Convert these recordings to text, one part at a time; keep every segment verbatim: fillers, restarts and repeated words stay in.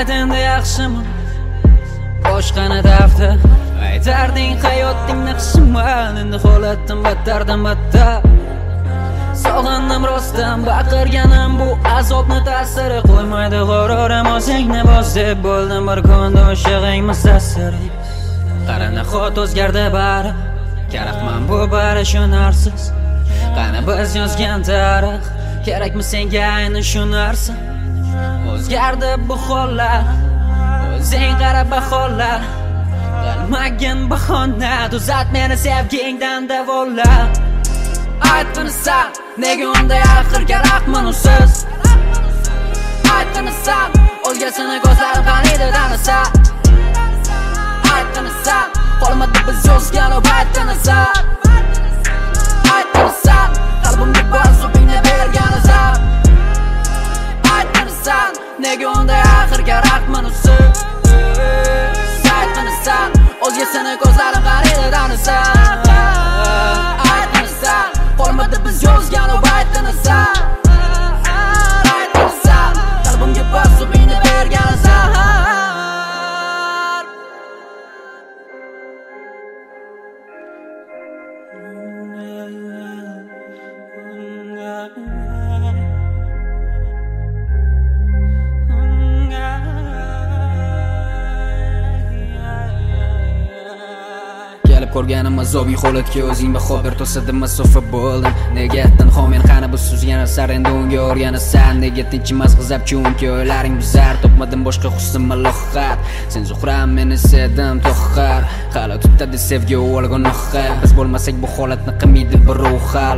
ayt endi yaxshimi boshqani daftar aytarding hayoting naqshiman endi holatim battardan battar sog'indim rostdan baqirganim bu azobni ta'siri qo'ymaydi g'ururim o'zingni boz deb bo'ldim bir kunda o'shig'ing musassir qara nahot o'zgardi bari kerakman bu bari shu narsiz qani biz yozgan tarix kerakmi senga ayni shu narsa o'zgardi bu hollar o'zing qara baholar qilmagin bahona tuzat meni sevgingdan davola aytqini san nega unday axir kerakman usiz aytqini san o'lgasini ko'zlarim qaniydi tanisa aytqini san qolmadi biz yozgan o aytqini san aytqini san qalbimga bor zubingni bergan azab aytqini san nega unday axir kerakman usiz aytqini san o'lgasini ko'zlarim qaniydi tanisa aytqini san qolmadi biz yozgan o aytqini san aytqini san qalbimga bor zubingni bergan azab ko'rganim azobiy holatga o'zing baho ber to'sadi masofa bo'ldim nega aytdin ho men qani bu suzgan asar endi unga o'rganasan nega tinchimas g'azab chunki o'ylaring bizar topmadim boshqa husn malohat sen zuhram men esedim to'xar hali tutadi sevgi o'l gunohga biz bo'lmasak bu holatni qilmaydi birov hal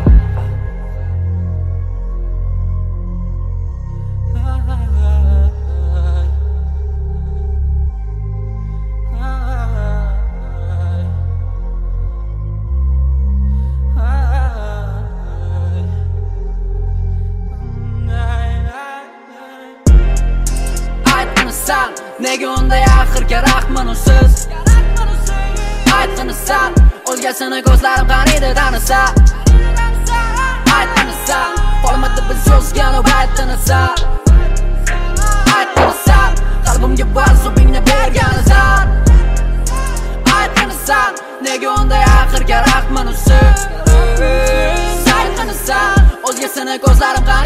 nega unday axir kerakman usiz aytqini san o'lgasini ko'zlarim qaniydi tanisa aytqini san qolmadi biz yozgan o aytqini san aytqini san qalbimga bor zubingni bergan azab aytqini san nega unday axir kerakman usiz aytqini san o'lgasini ko'zlarim qaniydi